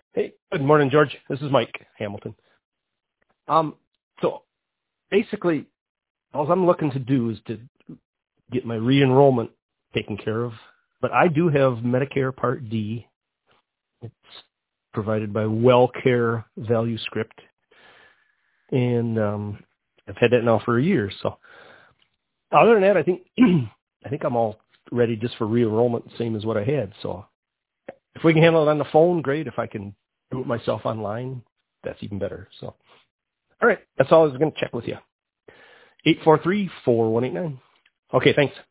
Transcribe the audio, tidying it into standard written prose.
Hey, good morning, George. This is Mike Hamilton. So basically, all I'm looking to do is to get my re-enrollment taken care of. But I do have Medicare Part D. It's provided by WellCare Value Script. And I've had that now for a year. So other than that, I think I'm all ready just for re-enrollment, same as what I had. So if we can handle it on the phone, great. If I can do it myself online, that's even better. So, all right. That's all I was going to check with you. 843-4189. Okay, thanks.